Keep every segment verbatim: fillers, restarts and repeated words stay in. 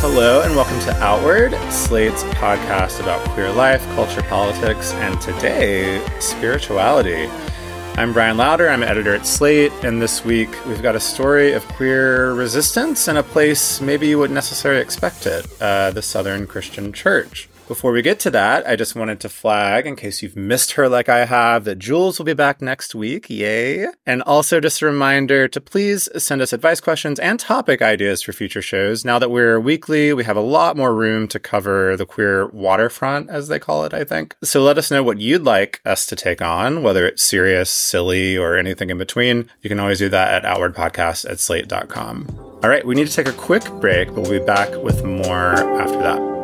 Hello and welcome to Outward, Slate's podcast about queer life, culture, politics, and today, spirituality. I'm Brian Lauder, I'm an editor at Slate, and this week we've got a story of queer resistance in a place maybe you wouldn't necessarily expect it, uh, the Southern Christian Church. Before we get to that, I just wanted to flag, in case you've missed her like I have, that Jules will be back next week. Yay! And also just a reminder to please send us advice questions and topic ideas for future shows. Now that we're weekly, we have a lot more room to cover the queer waterfront, as they call it, I think. So let us know what you'd like us to take on, whether it's serious, silly, or anything in between. You can always do that at outwardpodcast at slate dot com. All right, we need to take a quick break, but we'll be back with more after that.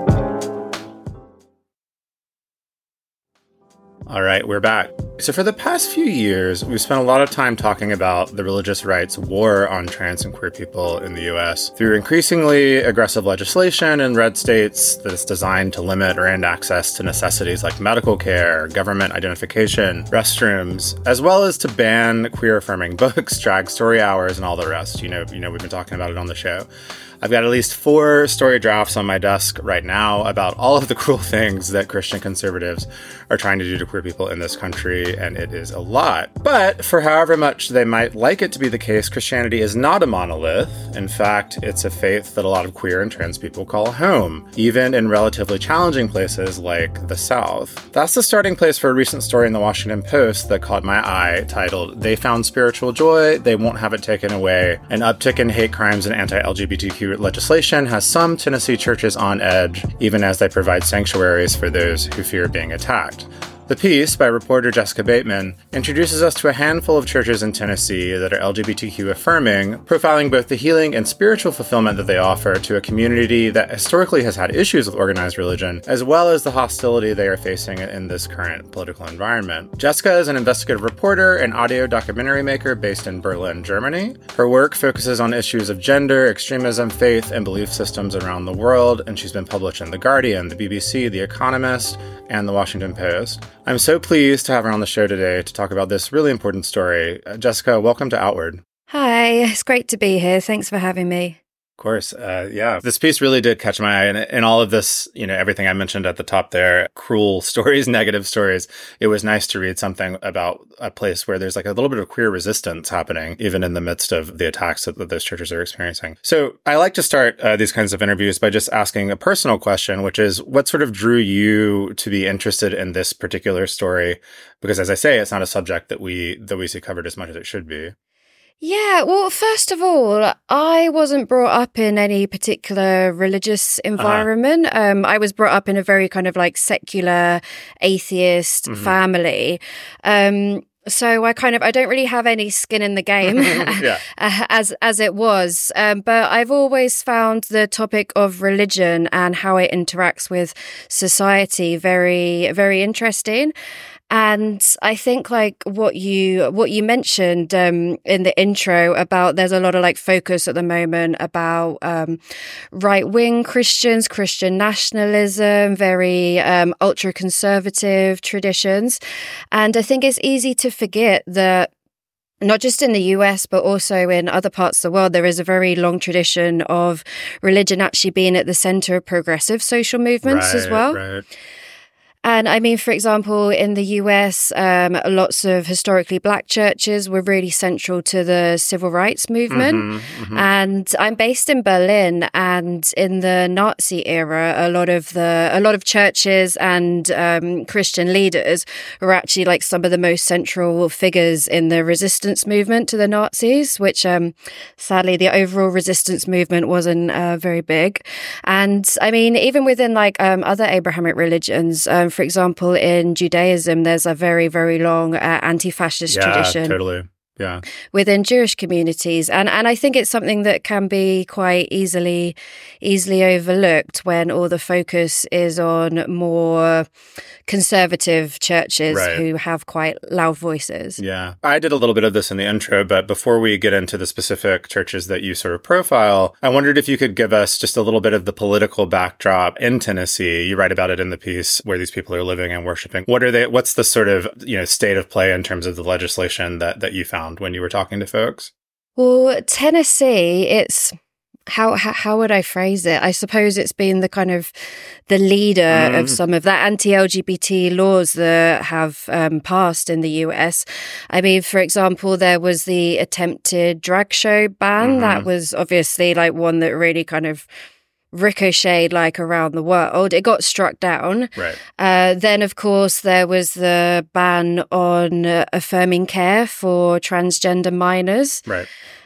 All right, we're back. So for the past few years, we've spent a lot of time talking about the religious right's war on trans and queer people in the U S through increasingly aggressive legislation in red states that is designed to limit or end access to necessities like medical care, government identification, restrooms, as well as to ban queer-affirming books, drag story hours, and all the rest. You know, you know, we've been talking about it on the show. I've got at least four story drafts on my desk right now about all of the cruel things that Christian conservatives are trying to do to queer people in this country, and it is a lot. But for however much they might like it to be the case, Christianity is not a monolith. In fact, it's a faith that a lot of queer and trans people call home, even in relatively challenging places like the South. That's the starting place for a recent story in the Washington Post that caught my eye, titled, "They Found Spiritual Joy, They Won't Have It Taken Away. An uptick in hate crimes and anti-L G B T Q legislation has some Tennessee churches on edge, even as they provide sanctuaries for those who fear being attacked." The piece, by reporter Jessica Bateman, introduces us to a handful of churches in Tennessee that are L G B T Q affirming, profiling both the healing and spiritual fulfillment that they offer to a community that historically has had issues with organized religion, as well as the hostility they are facing in this current political environment. Jessica is an investigative reporter and audio documentary maker based in Berlin, Germany. Her work focuses on issues of gender, extremism, faith, and belief systems around the world, and she's been published in The Guardian, the B B C, The Economist, and The Washington Post. I'm so pleased to have her on the show today to talk about this really important story. Uh, Jessica, welcome to Outward. Hi, it's great to be here. Thanks for having me. Of course. Uh, yeah, this piece really did catch my eye. And in all of this, you know, everything I mentioned at the top there, cruel stories, negative stories, it was nice to read something about a place where there's like a little bit of queer resistance happening, even in the midst of the attacks that, that those churches are experiencing. So I like to start uh, these kinds of interviews by just asking a personal question, which is what sort of drew you to be interested in this particular story? Because as I say, it's not a subject that we, that we see covered as much as it should be. Yeah, well, first of all, I wasn't brought up in any particular religious environment. Uh-huh. Um, I was brought up in a very kind of like secular, atheist mm-hmm. family. Um, so I kind of, I don't really have any skin in the game yeah. as as it was. Um, but I've always found the topic of religion and how it interacts with society very, very interesting. And I think like what you what you mentioned um, in the intro about there's a lot of like focus at the moment about um, right-wing Christians, Christian nationalism, very um, ultra-conservative traditions. And I think it's easy to forget that not just in the U S, but also in other parts of the world, there is a very long tradition of religion actually being at the center of progressive social movements right, as well. Right. And I mean, for example, in the U S, um, lots of historically Black churches were really central to the civil rights movement. Mm-hmm, mm-hmm. And I'm based in Berlin, and in the Nazi era, a lot of the a lot of churches and um, Christian leaders were actually like some of the most central figures in the resistance movement to the Nazis, which um, sadly the overall resistance movement wasn't uh, very big. And I mean, even within like um, other Abrahamic religions. Um, For example, in Judaism, there's a very, very long uh, anti-fascist yeah, tradition. Totally. Yeah. Within Jewish communities. And and I think it's something that can be quite easily easily overlooked when all the focus is on more conservative churches right. who have quite loud voices. Yeah. I did a little bit of this in the intro, but before we get into the specific churches that you sort of profile, I wondered if you could give us just a little bit of the political backdrop in Tennessee. You write about it in the piece where these people are living and worshiping. What are they, what's the sort of, you know, state of play in terms of the legislation that, that you found when you were talking to folks? Well, Tennessee, it's how, how how would I phrase it? I suppose it's been the kind of the leader mm. of some of that anti-L G B T laws that have um, passed in the U S. I mean, for example, there was the attempted drag show ban. Mm-hmm. That was obviously like one that really kind of ricocheted like around the world. It got struck down. Right. Uh, then, of course, there was the ban on uh, affirming care for transgender minors. Right.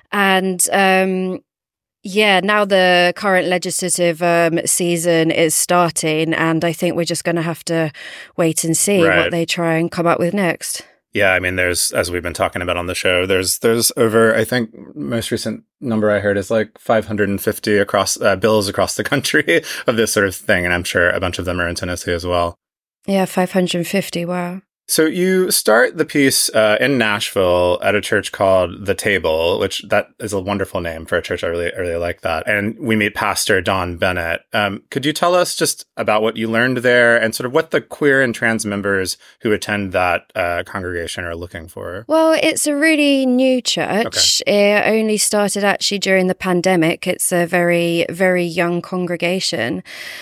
And um, yeah, now the current legislative um, season is starting, and I think we're just going to have to wait and see right. what they try and come up with next. Yeah, I mean, there's, as we've been talking about on the show, there's there's over, I think, most recent number I heard is like five hundred fifty across uh, bills across the country of this sort of thing. And I'm sure a bunch of them are in Tennessee as well. Yeah, five hundred fifty. Wow. So you start the piece uh, in Nashville at a church called The Table, which that is a wonderful name for a church. I really, I really like that. And we meet Pastor Don Bennett. Um, could you tell us just about what you learned there and sort of what the queer and trans members who attend that uh, congregation are looking for? Well, it's a really new church. Okay. It only started actually during the pandemic. It's a very, very young congregation.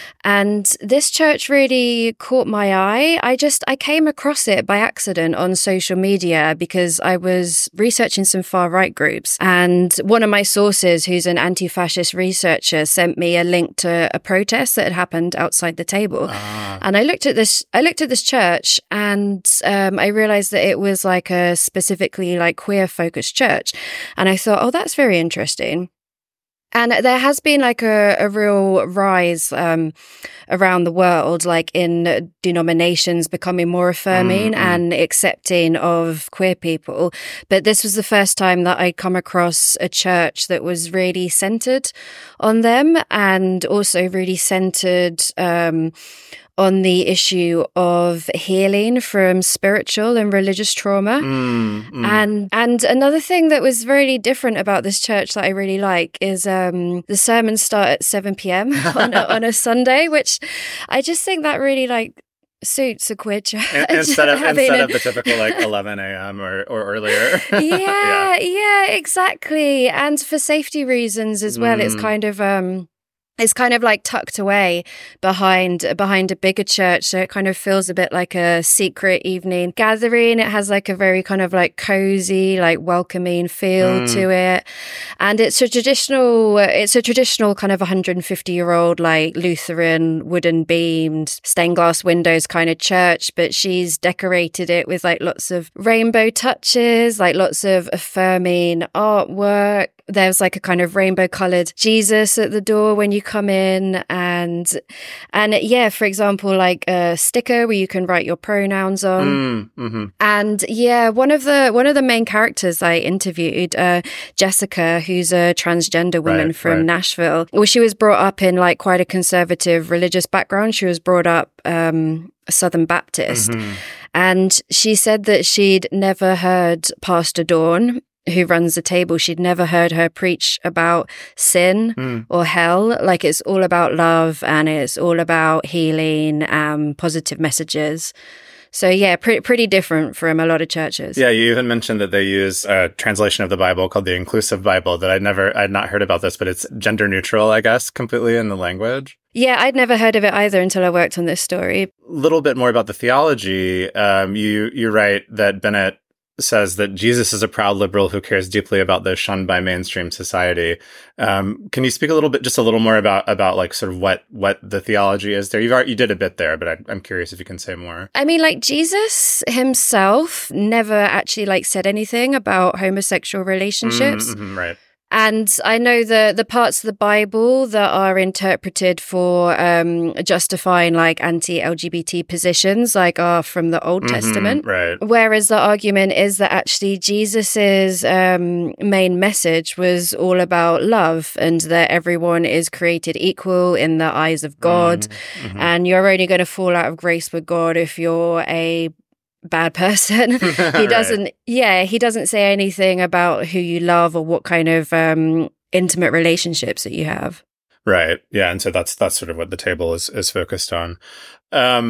And this church really caught my eye. I just, I came across it by accident on social media because I was researching some far-right groups. And one of my sources, who's an anti-fascist researcher, sent me a link to a protest that had happened outside the table. Ah. And I looked at this, I looked at this church and um, I realized that it was like a specifically like queer-focused church. And I thought, oh, that's very interesting. And there has been like a, a real rise um, around the world, like in denominations becoming more affirming mm-hmm. and accepting of queer people. But this was the first time that I'd come across a church that was really centered on them and also really centered um, on the issue of healing from spiritual and religious trauma. Mm, mm. And and another thing that was really different about this church that I really like is um, the sermons start at seven p.m. on, a, on a Sunday, which I just think that really like suits a queer church. Instead of, instead a... of the typical like eleven a.m. or, or earlier. yeah, yeah, yeah, exactly. And for safety reasons as well, mm. it's kind of... Um, It's kind of like tucked away behind behind a bigger church, so it kind of feels a bit like a secret evening gathering. It has like a very kind of like cozy, like welcoming feel mm. to it, and it's a traditional. It's a traditional kind of one hundred fifty year old like Lutheran wooden beamed stained glass windows kind of church, but she's decorated it with like lots of rainbow touches, like lots of affirming artwork. There's like a kind of rainbow colored Jesus at the door when you come in, and and yeah, for example, like a sticker where you can write your pronouns on. Mm, mm-hmm. And yeah, one of the one of the main characters I interviewed, uh, Jessica, who's a transgender woman right, from right. Nashville. Well, she was brought up in like quite a conservative religious background. She was brought up um, Southern Baptist, mm-hmm. and she said that she'd never heard Pastor Dawn, who runs the table, she'd never heard her preach about sin mm. or hell. Like, it's all about love and it's all about healing and positive messages. So yeah, pretty pretty different from a lot of churches. Yeah, you even mentioned that they use a translation of the Bible called the Inclusive Bible that I'd never, I'd not heard about this, but it's gender neutral, I guess, completely in the language. Yeah, I'd never heard of it either until I worked on this story. A little bit more about the theology. Um, you, you write that Bennett says that Jesus is a proud liberal who cares deeply about those shunned by mainstream society. Um, can you speak a little bit, just a little more about, about like sort of what, what the theology is there? You've already, you did a bit there, but I, I'm curious if you can say more. I mean, like Jesus himself never actually like said anything about homosexual relationships. Mm-hmm, right. And I know the the parts of the Bible that are interpreted for um, justifying like anti-L G B T positions, like are from the Old mm-hmm, Testament. Right. Whereas the argument is that actually Jesus's um, main message was all about love and that everyone is created equal in the eyes of God, mm-hmm. and you're only going to fall out of grace with God if you're a bad person. He doesn't right. yeah he doesn't say anything about who you love or what kind of um intimate relationships that you have. Right. Yeah. And so that's that's sort of what the table is is focused on. Um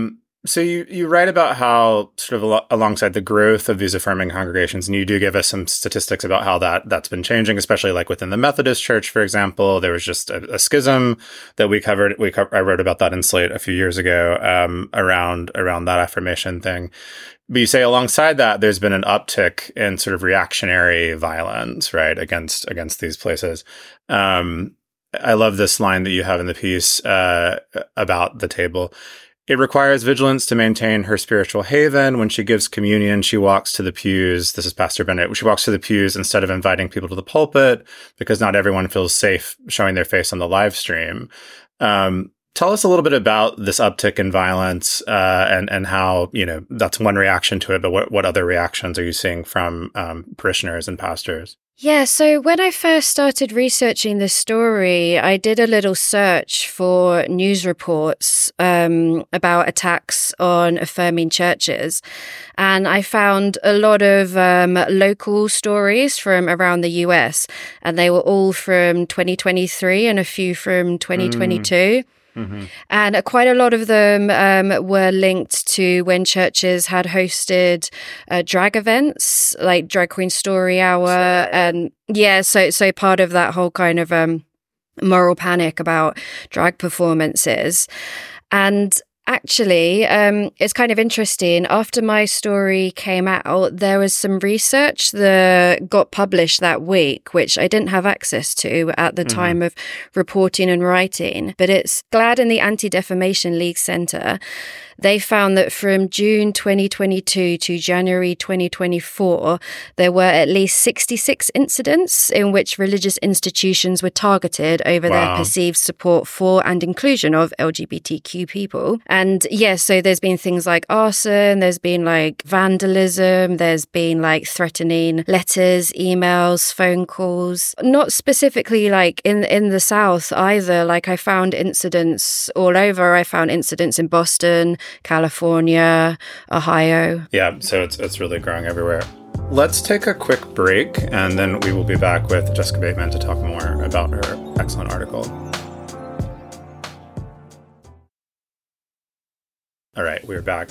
So you, you write about how sort of al- alongside the growth of these affirming congregations, and you do give us some statistics about how that, that's been changing, especially like within the Methodist Church, for example. There was just a, a schism that we covered. We co- I wrote about that in Slate a few years ago um, around around that affirmation thing. But you say alongside that, there's been an uptick in sort of reactionary violence, right, against against these places. Um, I love this line that you have in the piece uh, about the table. It requires vigilance to maintain her spiritual haven. When she gives communion, she walks to the pews. This is Pastor Bennett. She walks to the pews instead of inviting people to the pulpit because not everyone feels safe showing their face on the live stream. Um, tell us a little bit about this uptick in violence uh, and, and how, you know, that's one reaction to it, but what, what other reactions are you seeing from um, parishioners and pastors? Yeah, so when I first started researching this story, I did a little search for news reports um, about attacks on affirming churches. And I found a lot of um, local stories from around the U S, and they were all from twenty twenty-three and a few from twenty twenty-two. Mm. Mm-hmm. And quite a lot of them um, were linked to when churches had hosted uh, drag events, like Drag Queen Story Hour. And yeah, so so part of that whole kind of um, moral panic about drag performances. And actually, um, it's kind of interesting. After my story came out, there was some research that got published that week, which I didn't have access to at the mm-hmm. time of reporting and writing. But it's GLAAD and the Anti-Defamation League Centre. They found that from June twenty twenty-two to January twenty twenty-four, there were at least sixty-six incidents in which religious institutions were targeted over wow. their perceived support for and inclusion of L G B T Q people. And yes, yeah, so there's been things like arson, there's been like vandalism, there's been like threatening letters, emails, phone calls. Not specifically like in, in the South either. Like I found incidents all over. I found incidents in Boston, California, Ohio. Yeah, so it's it's really growing everywhere. Let's take a quick break, and then we will be back with Jessica Bateman to talk more about her excellent article. All right, we're back.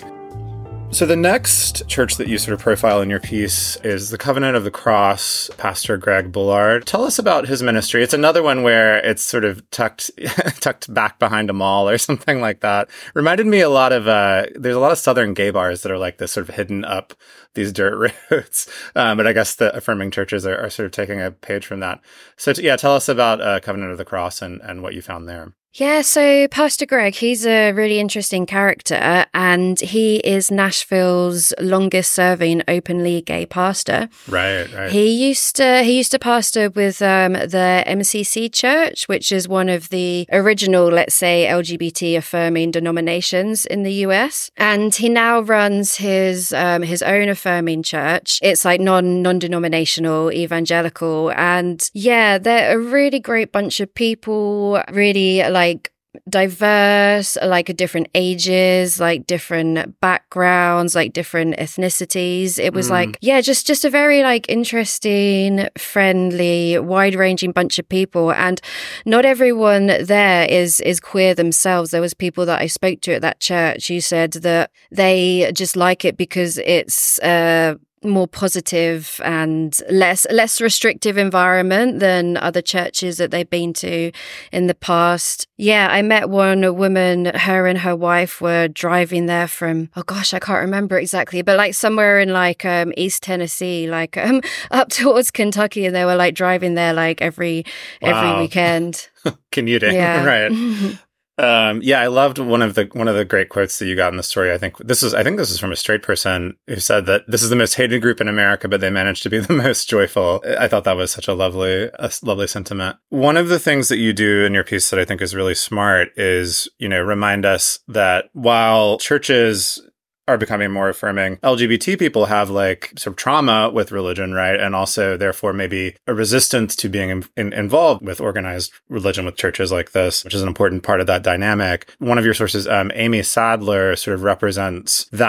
So the next church that you sort of profile in your piece is the Covenant of the Cross, Pastor Greg Bullard. Tell us about his ministry. It's another one where it's sort of tucked tucked back behind a mall or something like that. Reminded me a lot of, uh, there's a lot of Southern gay bars that are like this, sort of hidden up these dirt roads. Um, but I guess the affirming churches are, are sort of taking a page from that. So t- yeah, tell us about uh, Covenant of the Cross and, and what you found there. Yeah, so Pastor Greg, he's a really interesting character, and he is Nashville's longest serving openly gay pastor. Right, right. He used to he used to pastor with um, the M C C Church, which is one of the original, let's say, L G B T affirming denominations in the U S. And he now runs his um, his own affirming church. It's like non non-denominational, evangelical, and yeah, they're a really great bunch of people, really like like diverse, like different ages, like different backgrounds, like different ethnicities. It was mm. like, yeah, just, just a very like interesting, friendly, wide-ranging bunch of people. And not everyone there is, is queer themselves. There was people that I spoke to at that church who said that they just like it because it's, uh, more positive and less less restrictive environment than other churches that they've been to in the past. Yeah, I met one woman, her and her wife were driving there from, oh gosh, I can't remember exactly, but like somewhere in like um, East Tennessee, like um, up towards Kentucky, and they were like driving there like every wow. every weekend. Commuting, yeah. Right. Um, yeah, I loved one of the one of the great quotes that you got in the story. I think this is I think this is from a straight person who said that this is the most hated group in America, but they managed to be the most joyful. I thought that was such a lovely, a lovely sentiment. One of the things that you do in your piece that I think is really smart is, you know, remind us that while churches are becoming more affirming, L G B T people have like sort of trauma with religion, right? And also therefore maybe a resistance to being in, in, involved with organized religion with churches like this, which is an important part of that dynamic. One of your sources, um, Amy Sadler, sort of represents that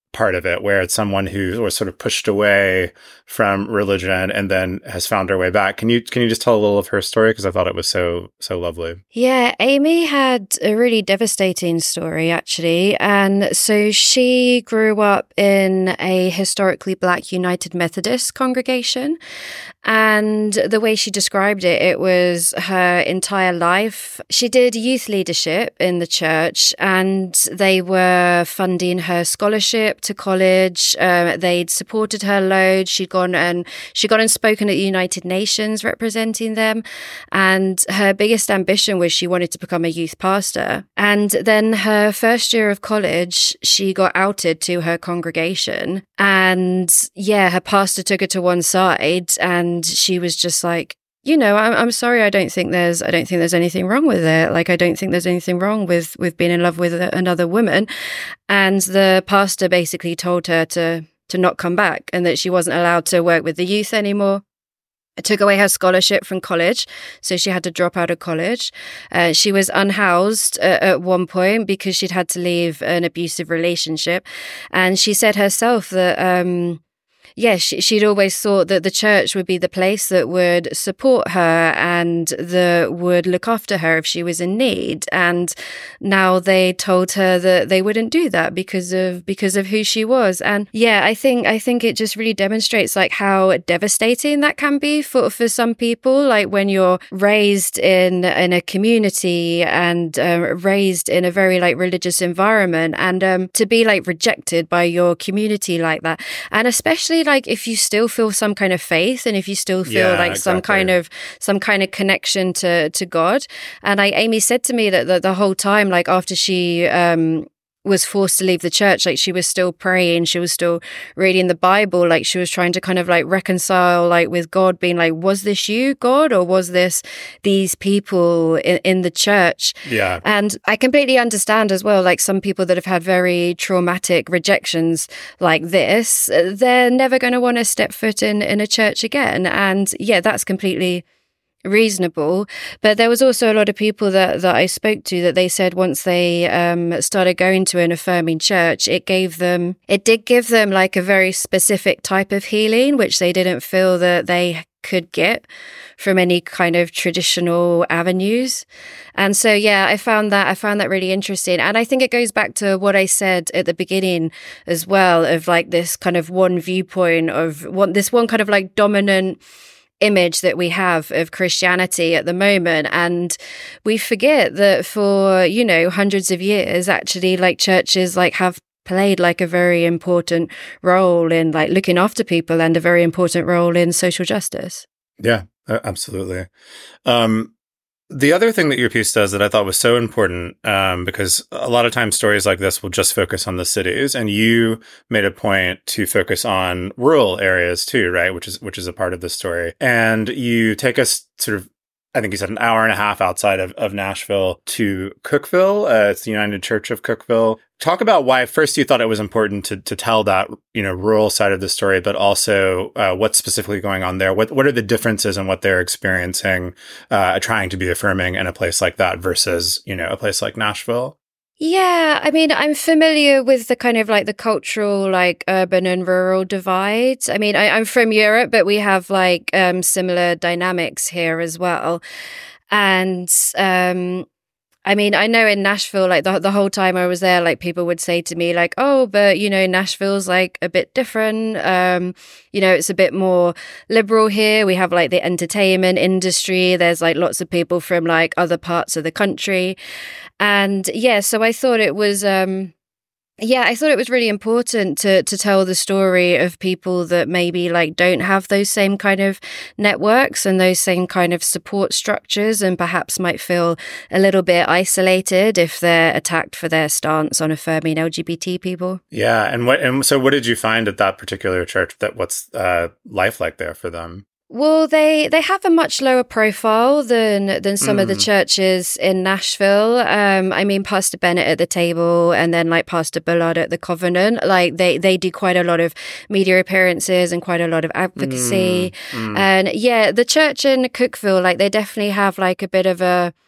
part of it, where it's someone who was sort of pushed away from religion and then has found her way back. Can you can you just tell a little of her story? Because I thought it was so so lovely. Yeah, Amy had a really devastating story, actually. And so she grew up in a historically Black United Methodist congregation. And the way she described it, it was her entire life. She did youth leadership in the church, and they were funding her scholarship to college. Uh, they'd supported her loads. She'd gone and she'd gone and spoken at the United Nations representing them. And her biggest ambition was she wanted to become a youth pastor. And then her first year of college, she got outed to her congregation. And yeah, her pastor took her to one side, and she was just like, you know, I'm I'm sorry. I don't think there's I don't think there's anything wrong with it. Like, I don't think there's anything wrong with with being in love with another woman. And the pastor basically told her to to not come back, and that she wasn't allowed to work with the youth anymore. It took away her scholarship from college, so she had to drop out of college. Uh, she was unhoused uh, at one point because she'd had to leave an abusive relationship, and she said herself that. Um, Yeah, she, she'd always thought that the church would be the place that would support her and that would look after her if she was in need. And now they told her that they wouldn't do that because of because of who she was. And yeah, I think I think it just really demonstrates like how devastating that can be for, for some people. Like when you're raised in in a community and um, raised in a very like religious environment, and um, to be like rejected by your community like that, and especially like if you still feel some kind of faith, and if you still feel yeah, like exactly. some kind of some kind of connection to to God. And I Amy said to me that the, the whole time, like after she um was forced to leave the church, like she was still praying, she was still reading the Bible, like she was trying to kind of like reconcile like with God, being like, was this you, God, or was this these people in, in the church? Yeah. And I completely understand as well, like some people that have had very traumatic rejections like this, they're never going to want to step foot in, in a church again. And yeah, that's completely reasonable. But there was also a lot of people that that I spoke to that they said once they um started going to an affirming church, it gave them it did give them like a very specific type of healing which they didn't feel that they could get from any kind of traditional avenues. And so yeah, I found that I found that really interesting. And I think it goes back to what I said at the beginning as well, of like this kind of one viewpoint of one this one kind of like dominant image that we have of Christianity at the moment. And we forget that for, you know, hundreds of years, actually, like churches like have played like a very important role in like looking after people and a very important role in social justice. Yeah, absolutely. Um, the other thing that your piece does that I thought was so important, um, because a lot of times stories like this will just focus on the cities, and you made a point to focus on rural areas too, right? Which is which is a part of the story. And you take us sort of, I think you said an hour and a half outside of, of Nashville to Cookeville. Uh, it's the United Church of Cookeville. Talk about why first you thought it was important to to tell that, you know, rural side of the story, but also uh, what's specifically going on there. What what are the differences in what they're experiencing, uh, trying to be affirming in a place like that versus, you know, a place like Nashville? Yeah, I mean, I'm familiar with the kind of like the cultural, like urban and rural divide. I mean, I, I'm from Europe, but we have like um, similar dynamics here as well. And um, I mean, I know in Nashville, like the the whole time I was there, like people would say to me like, oh, but, you know, Nashville's like a bit different. Um, you know, it's a bit more liberal here. We have like the entertainment industry. There's like lots of people from like other parts of the country. And yeah, so I thought it was, um, yeah, I thought it was really important to to tell the story of people that maybe like don't have those same kind of networks and those same kind of support structures, and perhaps might feel a little bit isolated if they're attacked for their stance on affirming L G B T people. Yeah, and what and so what did you find at that particular church? That what's uh, life like there for them? Well, they, they have a much lower profile than than some mm. of the churches in Nashville. Um, I mean, Pastor Bennett at the table, and then like Pastor Bullard at the Covenant. Like they, they do quite a lot of media appearances and quite a lot of advocacy. Mm. Mm. And yeah, the church in Cookeville, like they definitely have like a bit of a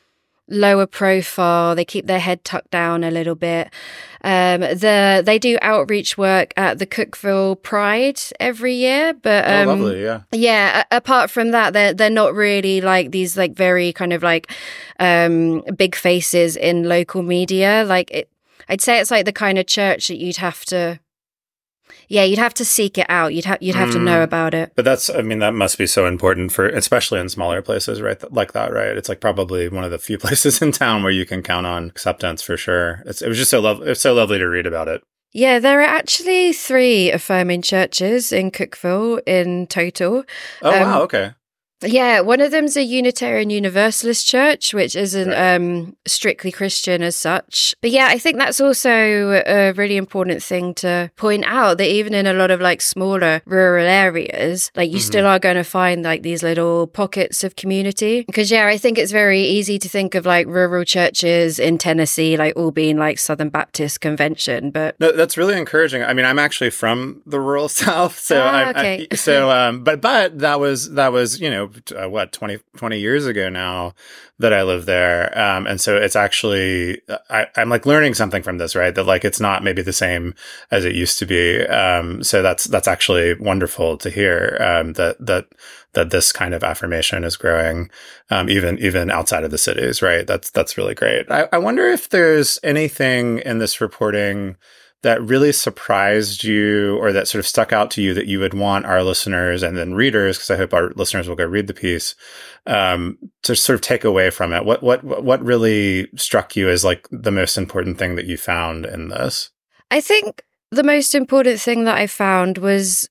lower profile. They keep their head tucked down a little bit. Um, the they do outreach work at the Cookeville Pride every year, but um, oh, lovely, yeah, yeah. A- apart from that, they're they're not really like these like very kind of like um, big faces in local media. Like it, I'd say it's like the kind of church that you'd have to. Yeah, you'd have to seek it out. You'd have you'd have mm. to know about it. But that's, I mean, that must be so important for, especially in smaller places, right? Like that, right? It's like probably one of the few places in town where you can count on acceptance for sure. It's, it was just so lovely. It was so lovely to read about it. Yeah, there are actually three affirming churches in Cookeville in total. Oh, um, wow. Okay. Yeah, one of them's a Unitarian Universalist church, which isn't right. um, strictly Christian as such. But yeah, I think that's also a really important thing to point out, that even in a lot of like smaller rural areas, like you mm-hmm. still are going to find like these little pockets of community. Because yeah, I think it's very easy to think of like rural churches in Tennessee, like all being like Southern Baptist Convention. But no, that's really encouraging. I mean, I'm actually from the rural South, so ah, I, okay. I, so um, but but that was that was you know. Uh, what, twenty, twenty years ago now that I live there. Um, and so it's actually, I, I'm like learning something from this, right? That like, it's not maybe the same as it used to be. Um, so that's, that's actually wonderful to hear, um, that, that, that this kind of affirmation is growing, um, even, even outside of the cities, right? That's, that's really great. I, I wonder if there's anything in this reporting that really surprised you or that sort of stuck out to you that you would want our listeners and then readers, because I hope our listeners will go read the piece, um, to sort of take away from it? What, what, what really struck you as like the most important thing that you found in this? I think the most important thing that I found was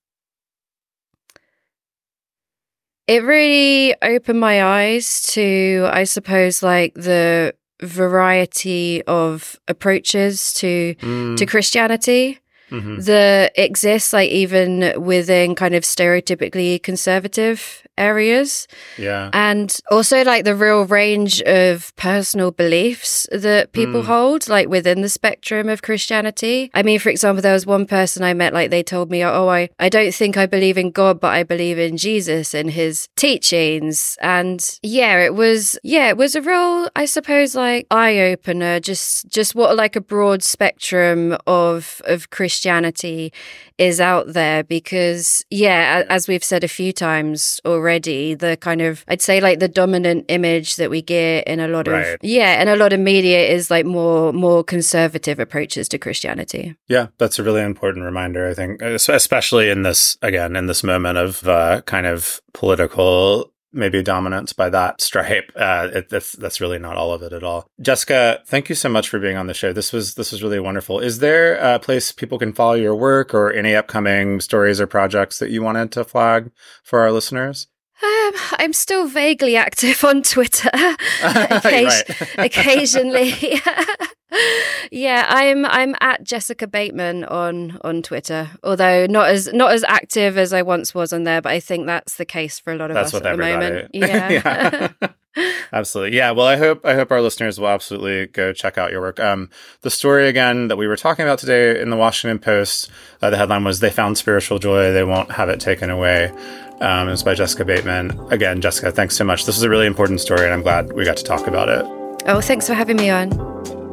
it really opened my eyes to, I suppose, like the variety of approaches to mm. to Christianity mm-hmm. that exists, like even within kind of stereotypically conservative areas. Yeah. And also like the real range of personal beliefs that people mm. hold, like within the spectrum of Christianity. I mean, for example, there was one person I met, like they told me, oh, I, I don't think I believe in God, but I believe in Jesus and his teachings. And yeah, it was, yeah, it was a real, I suppose, like eye-opener, just, just what like a broad spectrum of, of Christianity is out there. Because yeah, as we've said a few times already, the kind of, I'd say like the dominant image that we get in a lot of, right. yeah, in a lot of media is like more, more conservative approaches to Christianity. Yeah, that's a really important reminder, I think, especially in this, again, in this moment of uh, kind of political maybe dominance by that stripe. Uh, it, that's, that's really not all of it at all. Jessica, thank you so much for being on the show. This was, this was really wonderful. Is there a place people can follow your work or any upcoming stories or projects that you wanted to flag for our listeners? Um, I'm still vaguely active on Twitter, Occasion- occasionally. Yeah, I'm I'm at Jessica Bateman on on Twitter, although not as not as active as I once was on there. But I think that's the case for a lot of that's us at everybody. the moment. Yeah. Yeah. Absolutely. Yeah. Well, I hope I hope our listeners will absolutely go check out your work. Um, the story again that we were talking about today in the Washington Post, uh, the headline was "They Found Spiritual Joy. They Won't Have It Taken Away." Um, it was by Jessica Bateman. Again, Jessica, thanks so much. This was a really important story, and I'm glad we got to talk about it. Oh, thanks for having me on.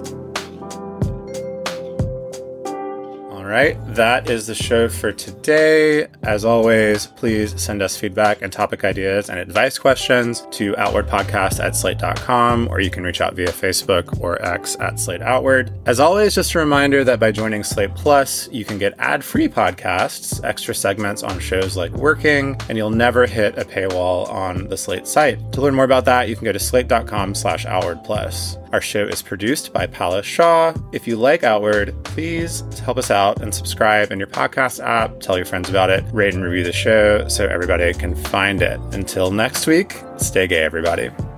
All right, that is the show for today. As always, please send us feedback and topic ideas and advice questions to outwardpodcast at slate dot com, or you can reach out via Facebook or X at Slate Outward. As always, just a reminder that by joining Slate Plus, you can get ad-free podcasts, extra segments on shows like Working, and you'll never hit a paywall on the Slate site. To learn more about that, you can go to slate dot com slash outward plus. Our show is produced by Palace Shaw. If you like Outward, please help us out and subscribe in your podcast app. Tell your friends about it. Rate and review the show so everybody can find it. Until next week, stay gay, everybody.